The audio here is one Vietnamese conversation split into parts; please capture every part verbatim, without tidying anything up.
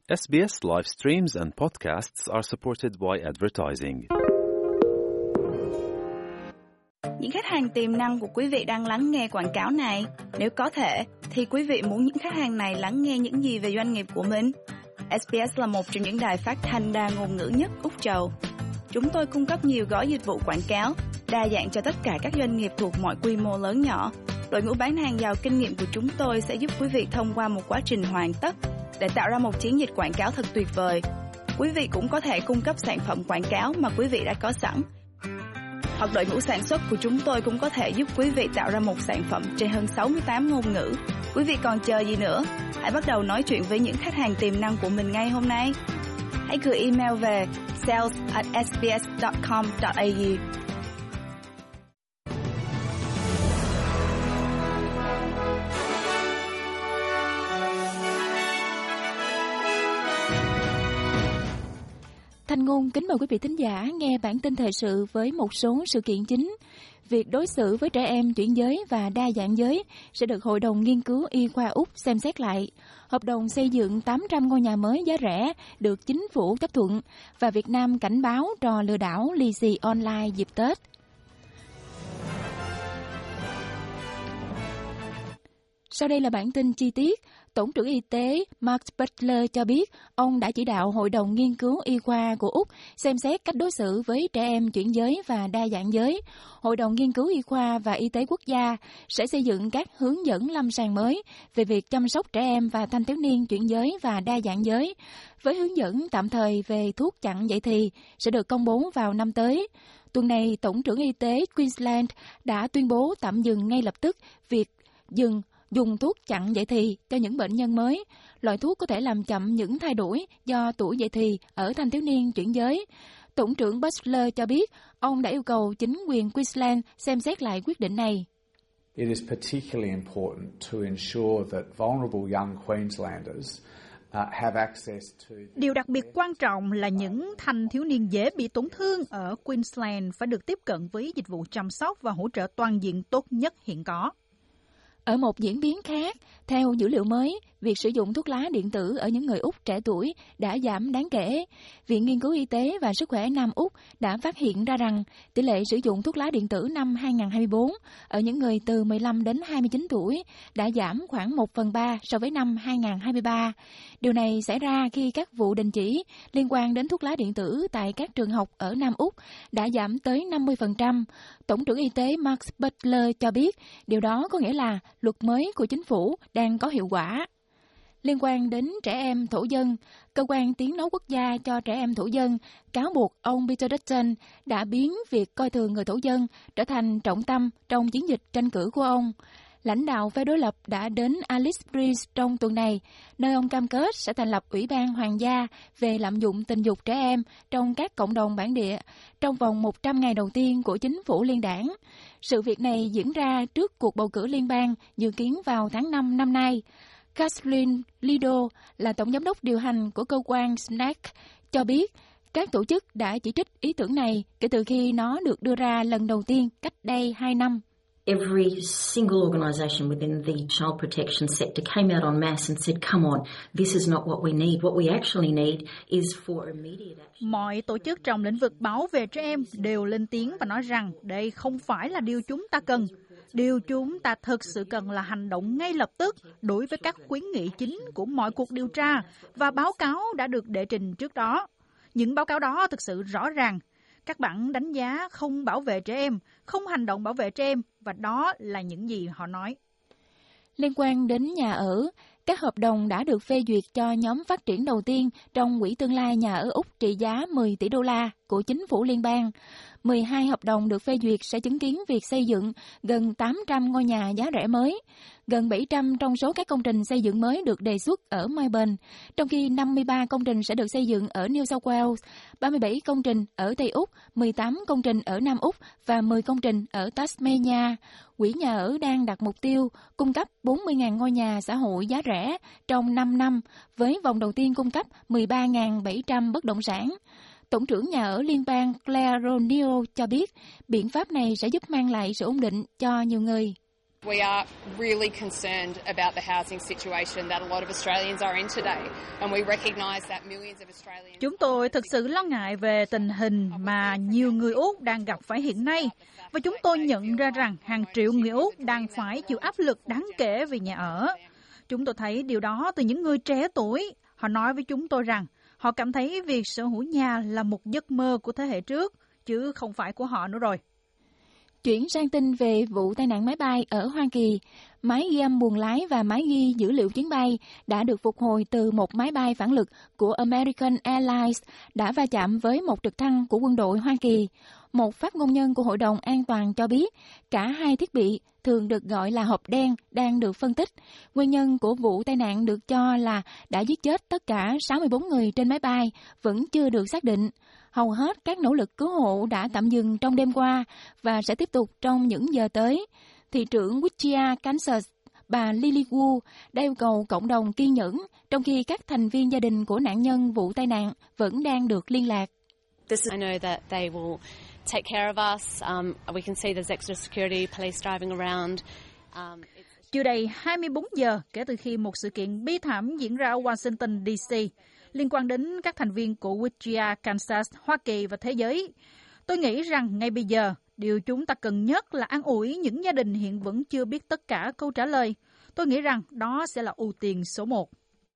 S B S live streams and podcasts are supported by advertising. Những khách hàng tiềm năng của quý vị đang lắng nghe quảng cáo này. Nếu có thể, thì quý vị muốn những khách hàng này lắng nghe những gì về doanh nghiệp của mình? S B S là một trong những đài phát thanh đa ngôn ngữ nhất Úc Châu. Chúng tôi cung cấp nhiều gói dịch vụ quảng cáo, đa dạng cho tất cả các doanh nghiệp thuộc mọi quy mô lớn nhỏ. Đội ngũ bán hàng giàu kinh nghiệm của chúng tôi sẽ giúp quý vị thông qua một quá trình hoàn tất để tạo ra một chiến dịch quảng cáo thật tuyệt vời. Quý vị cũng có thể cung cấp sản phẩm quảng cáo mà quý vị đã có sẵn. Hoặc đội ngũ sản xuất của chúng tôi cũng có thể giúp quý vị tạo ra một sản phẩm trên hơn sáu mươi tám ngôn ngữ. Quý vị còn chờ gì nữa? Hãy bắt đầu nói chuyện với những khách hàng tiềm năng của mình ngay hôm nay. Hãy gửi email về sales at s b s dot com dot a u. Thanh Ngôn kính mời quý vị thính giả nghe bản tin thời sự với một số sự kiện chính. Việc đối xử với trẻ em chuyển giới và đa dạng giới sẽ được Hội đồng Nghiên cứu Y khoa Úc xem xét lại. Hợp đồng xây dựng tám trăm ngôi nhà mới giá rẻ được chính phủ chấp thuận và Việt Nam cảnh báo trò lừa đảo lì xì online dịp Tết. Sau đây là bản tin chi tiết. Tổng trưởng Y tế Mark Butler cho biết ông đã chỉ đạo Hội đồng Nghiên cứu Y khoa của Úc xem xét cách đối xử với trẻ em chuyển giới và đa dạng giới. Hội đồng Nghiên cứu Y khoa và Y tế quốc gia sẽ xây dựng các hướng dẫn lâm sàng mới về việc chăm sóc trẻ em và thanh thiếu niên chuyển giới và đa dạng giới, với hướng dẫn tạm thời về thuốc chặn dậy thì sẽ được công bố vào năm tới. Tuần này, Tổng trưởng Y tế Queensland đã tuyên bố tạm dừng ngay lập tức việc dừng dùng thuốc chặn dậy thì cho những bệnh nhân mới. Loại thuốc có thể làm chậm những thay đổi do tuổi dậy thì ở thanh thiếu niên chuyển giới. Tổng trưởng Butler cho biết ông đã yêu cầu chính quyền Queensland xem xét lại quyết định này. It is particularly important to ensure that vulnerable young Queenslanders uh, have access to... Điều đặc biệt quan trọng là những thanh thiếu niên dễ bị tổn thương ở Queensland phải được tiếp cận với dịch vụ chăm sóc và hỗ trợ toàn diện tốt nhất hiện có. Ở một diễn biến khác, theo dữ liệu mới, việc sử dụng thuốc lá điện tử ở những người Úc trẻ tuổi đã giảm đáng kể. Viện Nghiên cứu Y tế và Sức khỏe Nam Úc đã phát hiện ra rằng tỷ lệ sử dụng thuốc lá điện tử năm hai không hai tư ở những người từ mười lăm đến hai mươi chín tuổi đã giảm khoảng một phần ba so với năm hai không hai ba. Điều này xảy ra khi các vụ đình chỉ liên quan đến thuốc lá điện tử tại các trường học ở Nam Úc đã giảm tới năm mươi phần trăm. Tổng trưởng Y tế Mark Butler cho biết điều đó có nghĩa là luật mới của chính phủ đang có hiệu quả. Liên quan đến trẻ em thổ dân, Cơ quan Tiếng nói quốc gia cho trẻ em thổ dân cáo buộc ông Peter Dutton đã biến việc coi thường người thổ dân trở thành trọng tâm trong chiến dịch tranh cử của ông. Lãnh đạo phe đối lập đã đến Alice Springs trong tuần này, nơi ông cam kết sẽ thành lập Ủy ban Hoàng gia về lạm dụng tình dục trẻ em trong các cộng đồng bản địa trong vòng một trăm ngày đầu tiên của chính phủ liên đảng. Sự việc này diễn ra trước cuộc bầu cử liên bang dự kiến vào tháng năm năm nay. Kathleen Lido là tổng giám đốc điều hành của cơ quan S N A C cho biết các tổ chức đã chỉ trích ý tưởng này kể từ khi nó được đưa ra lần đầu tiên cách đây hai năm. Every single organisation within the child protection sector came out en masse and said, come on, this is not what we need. What we actually need is for immediate action. Mọi tổ chức trong lĩnh vực bảo vệ trẻ em đều lên tiếng và nói rằng đây không phải là điều chúng ta cần. Điều chúng ta thực sự cần là hành động ngay lập tức đối với các khuyến nghị chính của mọi cuộc điều tra và báo cáo đã được đệ trình trước đó. Những báo cáo đó thực sự rõ ràng. Các bạn đánh giá không bảo vệ trẻ em, không hành động bảo vệ trẻ em, và đó là những gì họ nói. Liên quan đến nhà ở, các hợp đồng đã được phê duyệt cho nhóm phát triển đầu tiên trong Quỹ tương lai nhà ở Úc trị giá mười tỷ đô la của chính phủ liên bang. mười hai hợp đồng được phê duyệt sẽ chứng kiến việc xây dựng gần tám trăm ngôi nhà giá rẻ mới. Gần bảy trăm trong số các công trình xây dựng mới được đề xuất ở Melbourne, trong khi năm mươi ba công trình sẽ được xây dựng ở New South Wales, ba mươi bảy công trình ở Tây Úc, mười tám công trình ở Nam Úc và mười công trình ở Tasmania. Quỹ nhà ở đang đặt mục tiêu cung cấp bốn mươi nghìn ngôi nhà xã hội giá rẻ trong năm năm, với vòng đầu tiên cung cấp mười ba nghìn bảy trăm bất động sản. Tổng trưởng nhà ở liên bang Claire Ronio cho biết biện pháp này sẽ giúp mang lại sự ổn định cho nhiều người. We are really concerned about the housing situation that a lot of Australians are in today, and we recognise that millions of Australians. Chúng tôi thực sự lo ngại về tình hình mà nhiều người Úc đang gặp phải hiện nay, và chúng tôi nhận ra rằng hàng triệu người Úc đang phải chịu áp lực đáng kể vì nhà ở. Chúng tôi thấy điều đó từ những người trẻ tuổi. Họ nói với chúng tôi rằng họ cảm thấy việc sở hữu nhà là một giấc mơ của thế hệ trước, chứ không phải của họ nữa rồi. Chuyển sang tin về vụ tai nạn máy bay ở Hoa Kỳ, máy ghi âm buồng lái và máy ghi dữ liệu chuyến bay đã được phục hồi từ một máy bay phản lực của American Airlines đã va chạm với một trực thăng của quân đội Hoa Kỳ. Một phát ngôn nhân của Hội đồng An toàn cho biết cả hai thiết bị, thường được gọi là hộp đen, đang được phân tích. Nguyên nhân của vụ tai nạn được cho là đã giết chết tất cả sáu mươi bốn người trên máy bay, vẫn chưa được xác định. Hầu hết các nỗ lực cứu hộ đã tạm dừng trong đêm qua và sẽ tiếp tục trong những giờ tới. Thị trưởng Wichita, Kansas, bà Lily Wu đã yêu cầu cộng đồng kiên nhẫn, trong khi các thành viên gia đình của nạn nhân vụ tai nạn vẫn đang được liên lạc. I know that they will take care of us. Um, we can see there's extra security police driving around. Um, Chưa đầy hai mươi bốn giờ kể từ khi một sự kiện bi thảm diễn ra ở Washington, D C liên quan đến các thành viên của Wichita, Kansas, Hoa Kỳ và thế giới. Tôi nghĩ rằng ngay bây giờ, điều chúng ta cần nhất là an ủi những gia đình hiện vẫn chưa biết tất cả câu trả lời. Tôi nghĩ rằng đó sẽ là ưu tiên số một.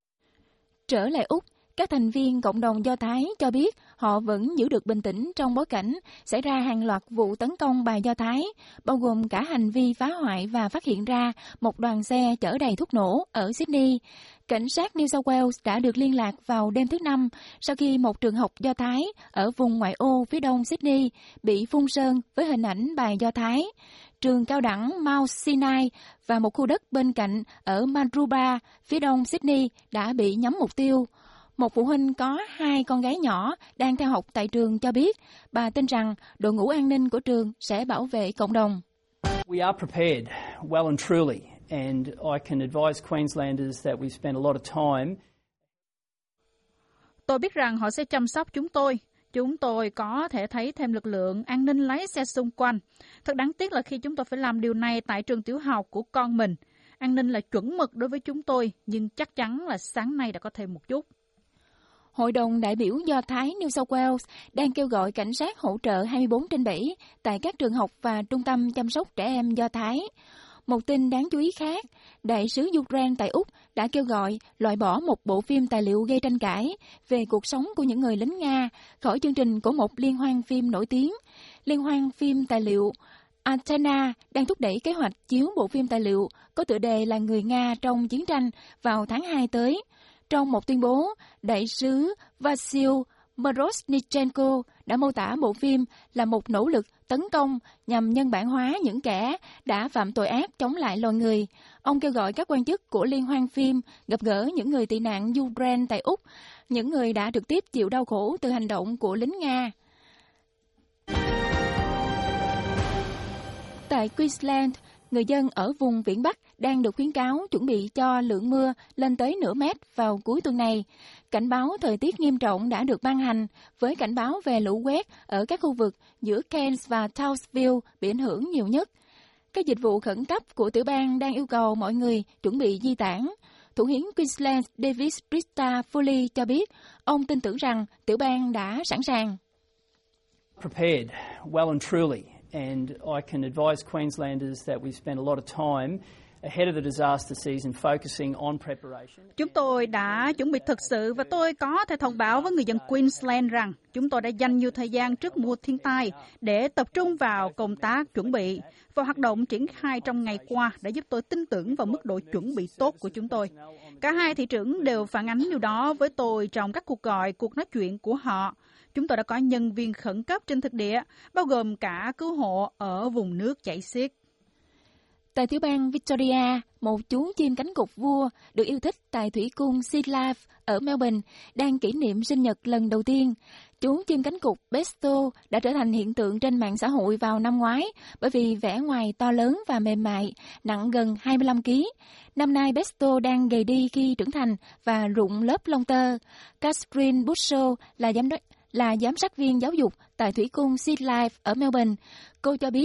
Trở lại Úc, các thành viên cộng đồng Do Thái cho biết họ vẫn giữ được bình tĩnh trong bối cảnh xảy ra hàng loạt vụ tấn công bài Do Thái, bao gồm cả hành vi phá hoại và phát hiện ra một đoàn xe chở đầy thuốc nổ ở Sydney. Cảnh sát New South Wales đã được liên lạc vào đêm thứ Năm sau khi một trường học Do Thái ở vùng ngoại ô phía đông Sydney bị phun sơn với hình ảnh bài Do Thái. Trường cao đẳng Mount Sinai và một khu đất bên cạnh ở Maroubra, phía đông Sydney đã bị nhắm mục tiêu. Một phụ huynh có hai con gái nhỏ đang theo học tại trường cho biết bà tin rằng đội ngũ an ninh của trường sẽ bảo vệ cộng đồng. We are prepared, well and truly, and I can advise Queenslanders that we've spent a lot of time. Tôi biết rằng họ sẽ chăm sóc chúng tôi. Chúng tôi có thể thấy thêm lực lượng an ninh lái xe xung quanh. Thật đáng tiếc là khi chúng tôi phải làm điều này tại trường tiểu học của con mình. An ninh là chuẩn mực đối với chúng tôi, nhưng chắc chắn là sáng nay đã có thêm một chút. Hội đồng đại biểu Do Thái New South Wales đang kêu gọi cảnh sát hỗ trợ hai mươi bốn trên bảy tại các trường học và trung tâm chăm sóc trẻ em Do Thái. Một tin đáng chú ý khác, đại sứ Ukraine tại Úc đã kêu gọi loại bỏ một bộ phim tài liệu gây tranh cãi về cuộc sống của những người lính Nga khỏi chương trình của một liên hoan phim nổi tiếng. Liên hoan phim tài liệu Antena đang thúc đẩy kế hoạch chiếu bộ phim tài liệu có tựa đề là Người Nga trong chiến tranh vào tháng hai tới. Trong một tuyên bố, đại sứ Vasyl Moroznichenko đã mô tả bộ phim là một nỗ lực tấn công nhằm nhân bản hóa những kẻ đã phạm tội ác chống lại loài người. Ông kêu gọi các quan chức của liên hoan phim gặp gỡ những người tị nạn Ukraine tại Úc, những người đã trực tiếp chịu đau khổ từ hành động của lính Nga. Tại Queensland, người dân ở vùng viễn Bắc đang được khuyến cáo chuẩn bị cho lượng mưa lên tới nửa mét vào cuối tuần này. Cảnh báo thời tiết nghiêm trọng đã được ban hành với cảnh báo về lũ quét ở các khu vực giữa Cairns và Townsville bị ảnh hưởng nhiều nhất. Các dịch vụ khẩn cấp của tiểu bang đang yêu cầu mọi người chuẩn bị di tản. Thủ hiến Queensland David Britta Foley cho biết ông tin tưởng rằng tiểu bang đã sẵn sàng. Prepared, well and truly. And I can advise Queenslanders that we've spent a lot of time ahead of the disaster season focusing on preparation. Chúng tôi đã chuẩn bị thực sự và tôi có thể thông báo với người dân Queensland rằng chúng tôi đã dành nhiều thời gian trước mùa thiên tai để tập trung vào công tác chuẩn bị và hoạt động triển khai trong ngày qua đã giúp tôi tin tưởng vào mức độ chuẩn bị tốt của chúng tôi. Cả hai thị trưởng đều phản ánh điều đó với tôi trong các cuộc gọi, cuộc nói chuyện của họ. Chúng tôi đã có nhân viên khẩn cấp trên thực địa, bao gồm cả cứu hộ ở vùng nước chảy xiết. Tại tiểu bang Victoria, một chú chim cánh cụt vua được yêu thích tại thủy cung Sea Life ở Melbourne đang kỷ niệm sinh nhật lần đầu tiên. Chú chim cánh cụt Besto đã trở thành hiện tượng trên mạng xã hội vào năm ngoái bởi vì vẻ ngoài to lớn và mềm mại, nặng gần hai mươi lăm ki lô gam. Năm nay Besto đang gầy đi khi trưởng thành và rụng lớp lông tơ. Catherine Bushell là giám đốc là giám sát viên giáo dục tại thủy cung Sea Life ở Melbourne. Cô cho biết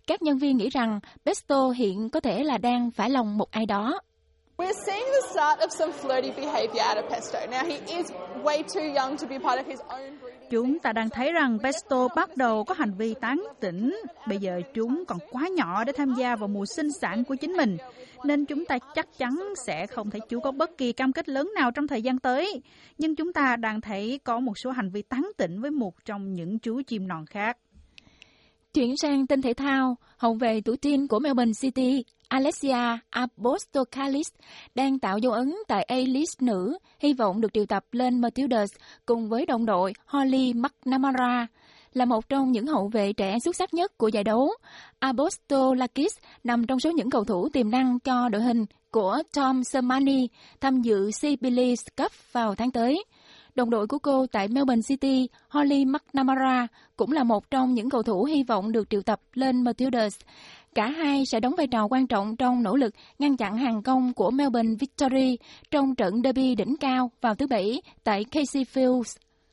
Các nhân viên nghĩ rằng Besto hiện có thể là đang phải lòng một ai đó. We're seeing the start of some flirty behaviour out of Pesto. Now he is way too young to be part of his own breeding. Chúng ta đang thấy rằng Pesto bắt đầu có hành vi tán tỉnh. Bây giờ chúng còn quá nhỏ để tham gia vào mùa sinh sản của chính mình, nên chúng ta chắc chắn sẽ không thấy chú có bất kỳ cam kết lớn nào trong thời gian tới. Nhưng chúng ta đang thấy có một số hành vi tán tỉnh với một trong những chú chim non khác. Chuyển sang tin thể thao, hậu vệ tuổi teen của Melbourne City, Alessia Apostolakis đang tạo dấu ấn tại A-League nữ, hy vọng được triệu tập lên Matildas cùng với đồng đội Holly McNamara. Là một trong những hậu vệ trẻ xuất sắc nhất của giải đấu, Apostolakis nằm trong số những cầu thủ tiềm năng cho đội hình của Tom Sermanni tham dự Sibilis Cup vào tháng tới. Đồng đội của cô tại Melbourne City, Holly McNamara, cũng là một trong những cầu thủ hy vọng được triệu tập lên Matildas. Cả hai sẽ đóng vai trò quan trọng trong nỗ lực ngăn chặn hàng công của Melbourne Victory trong trận derby đỉnh cao vào thứ Bảy tại Casey Fields.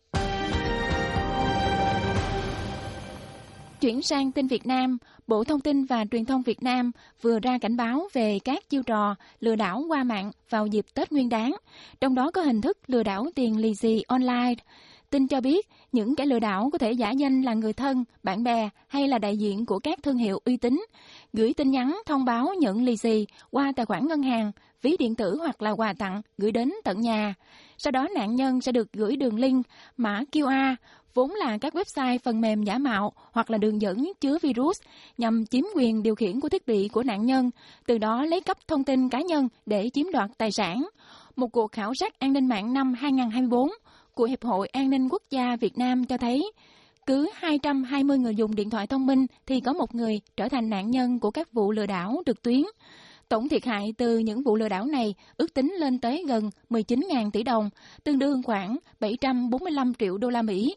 Chuyển sang tin Việt Nam, Bộ Thông tin và Truyền thông Việt Nam vừa ra cảnh báo về các chiêu trò lừa đảo qua mạng vào dịp Tết Nguyên đán, trong đó có hình thức lừa đảo tiền lì xì online. Tin cho biết, những kẻ lừa đảo có thể giả danh là người thân, bạn bè hay là đại diện của các thương hiệu uy tín, gửi tin nhắn thông báo nhận lì xì qua tài khoản ngân hàng, ví điện tử hoặc là quà tặng gửi đến tận nhà. Sau đó nạn nhân sẽ được gửi đường link, mã quy rờ, vốn là các website phần mềm giả mạo hoặc là đường dẫn chứa virus nhằm chiếm quyền điều khiển của thiết bị của nạn nhân, từ đó lấy cắp thông tin cá nhân để chiếm đoạt tài sản. Một cuộc khảo sát an ninh mạng năm hai không hai tư của Hiệp hội An ninh Quốc gia Việt Nam cho thấy, cứ hai trăm hai mươi người dùng điện thoại thông minh thì có một người trở thành nạn nhân của các vụ lừa đảo trực tuyến. Tổng thiệt hại từ những vụ lừa đảo này ước tính lên tới gần mười chín nghìn tỷ đồng, tương đương khoảng bảy trăm bốn mươi lăm triệu đô la Mỹ.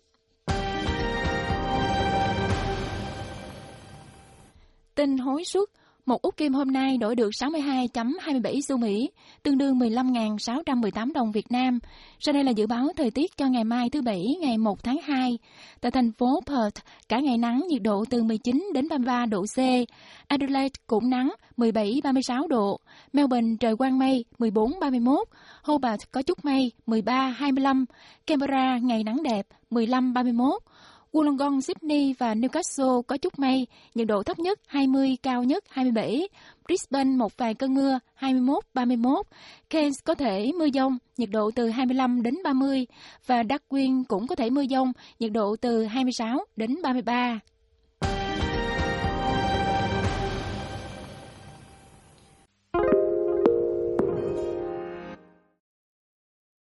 Tin hối suất, một út kim hôm nay đổi được sáu mươi hai phẩy hai mươi bảy xu Mỹ, tương đương mười lăm nghìn sáu trăm mười tám đồng Việt Nam. Sau đây là dự báo thời tiết cho ngày mai thứ Bảy, ngày một tháng hai. Tại thành phố Perth, cả ngày nắng, nhiệt độ từ mười chín đến ba mươi ba độ C. Adelaide cũng nắng, mười bảy đến ba mươi sáu độ. Melbourne trời quang mây, mười bốn đến ba mươi mốt. Hobart có chút mây, mười ba đến hai mươi lăm. Canberra ngày nắng đẹp, mười lăm đến ba mươi mốt. Wollongong, Sydney và Newcastle có chút mây, nhiệt độ thấp nhất hai mươi, cao nhất hai mươi bảy. Brisbane một vài cơn mưa, hai mươi mốt đến ba mươi mốt. Cairns có thể mưa dông, nhiệt độ từ hai mươi lăm đến ba mươi. Và Darwin cũng có thể mưa dông, nhiệt độ từ hai mươi sáu đến ba mươi ba.